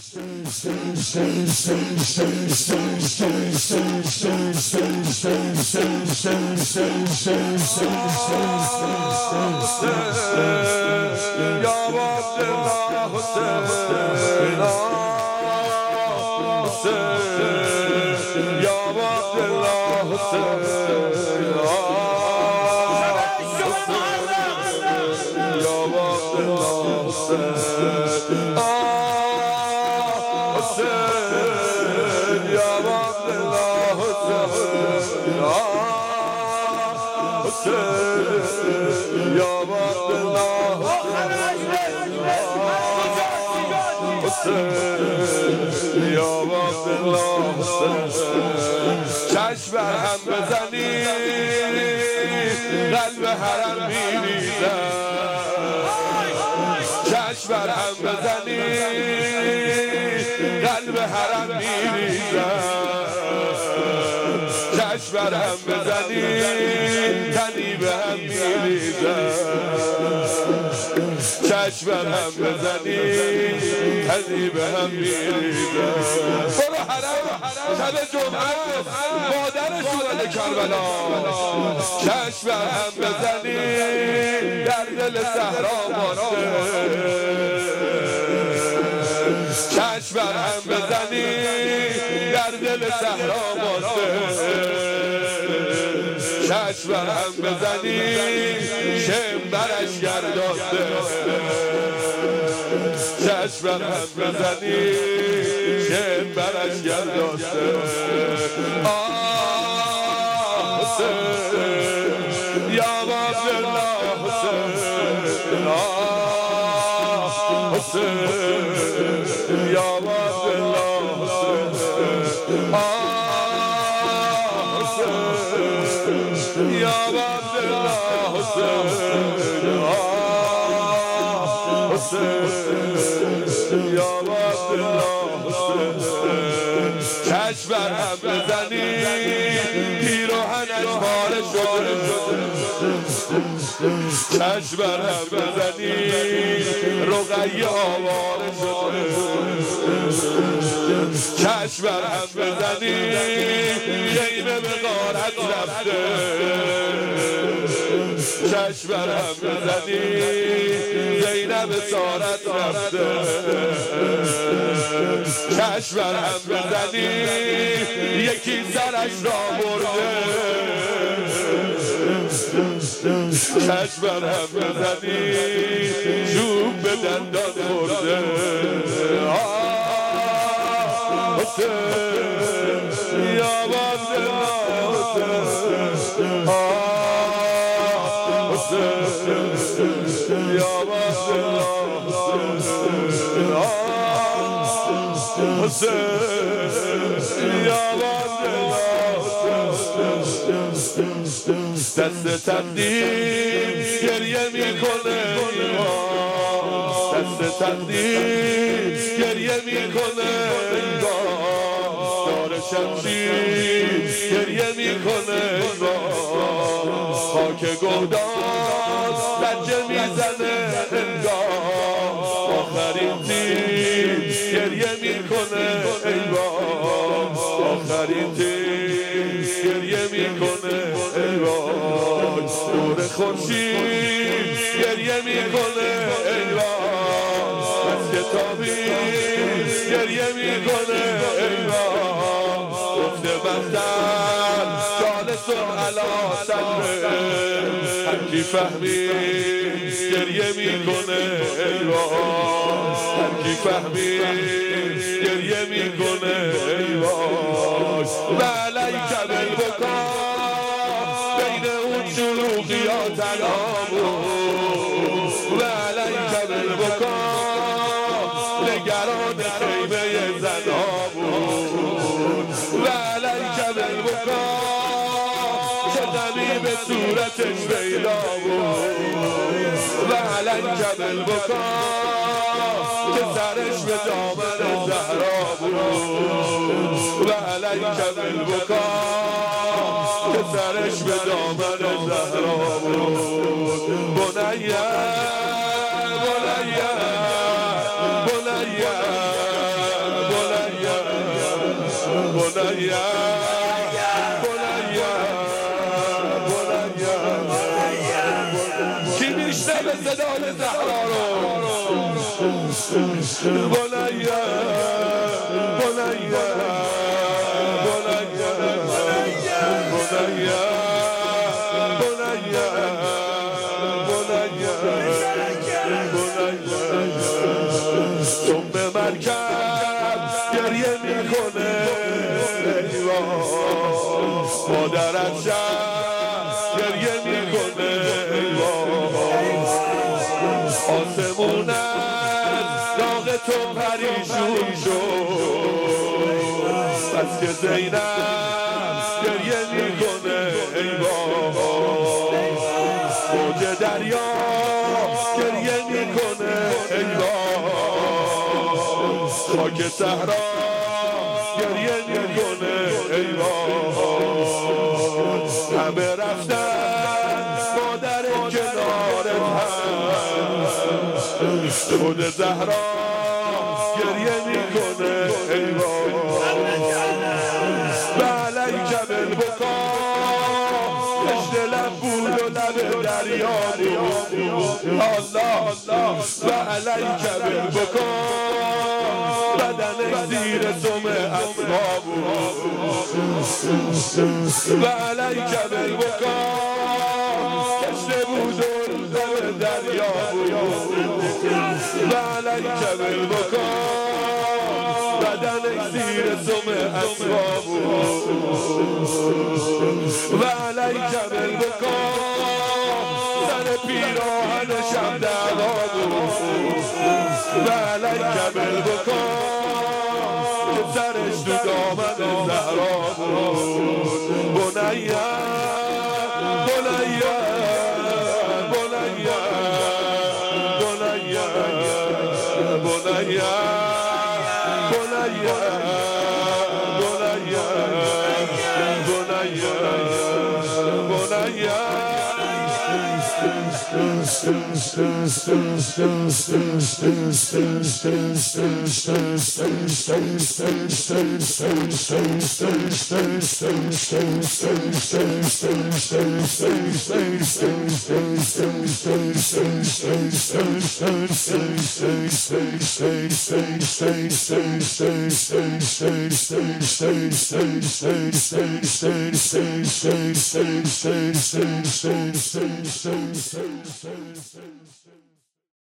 چشم بر هم بزنی قلب حرم میریزم، چشم بر هم بزنی قلب حرم میریزم، چشم بر هم بزنی تنی به هم میریزم، چشم بر هم بزنی تنی به هم میریزم. برو حرم شب جمعه مادرش اومده کربلا، چشم بر هم بزنی در دل صحرا مانده، چشم بر هم بزنی در دل صحرا مانده، چشم بر هم بزنی شم برش گردانده، چشم بر هم بزنی شم برش گردانده. یا عبدالله حسین، حسین یا عبدالله حسین، حسین یا عبدالله حسین، حسین یا عبدالله حسین. چشم بر هم بزنی پیراهنش پاره شده، چشم بر هم بزنی رقیه آواره شده، چشم بر هم بزنی خیمه به غارت رفته، چشم بر هم بزنی زینب سارت رفته، چشم بر هم بزنی یکی سرش را برده، چشم بر هم بزنی چوب به دندان خورده. حسین یا عبدالله حسین، حسین یا عبدالله حسین، حسین یا عبدالله حسین. دست تقدیر گریه میکنه، دست تقدیر گریه میکنه، دار شمشیر گریه میکنه، خاک گودان لجه میزنه، آخرین تیر گریه میکنه، آخرین تیر گریه میکنه، نور خورشید گریه میکنه، از کتابی گریه میکنه، گفته بختر جالسون علا صدره، هر کی فهمید گریه میکنه، هر کی فهمید گریه میکنه، و علیک بالبکا بین اون شلوغیات الامور، و علیک بالبکا نگران خیمه زنها بود، و علیک بالبکا که نمی به صورتش پیدا بود، و علیک بالبکا که سرش به دامن زهرا بود، و علیک بالبکا که سرش به دامن زهرا بود. بنیه بنیه بنیه به مرکب گریه میکنه مادرت گریه میکنه آسمون از داغ تو پریشون شد بس که زینب گریه میکنه موج دریا گریه میکنه خاک صحرا گریه میکنه همه رفتن مادر کنارت هست خود زهرا گریه میکنه علیک بالبکا کشت لب بود و لب دریا بود الله و علیک بالبکا بدن زیر سم اسما بود و علیک بالبکا کشته بود و لب دریا بود و علیک بالبکا بدن زیر سم اسما بود و علیک بالبکا سر پیراهن شب دعوا بود و علیک بالبکا که سرش تو دامن زهرا بود بنیا بنیا بنیا بنیا بنیا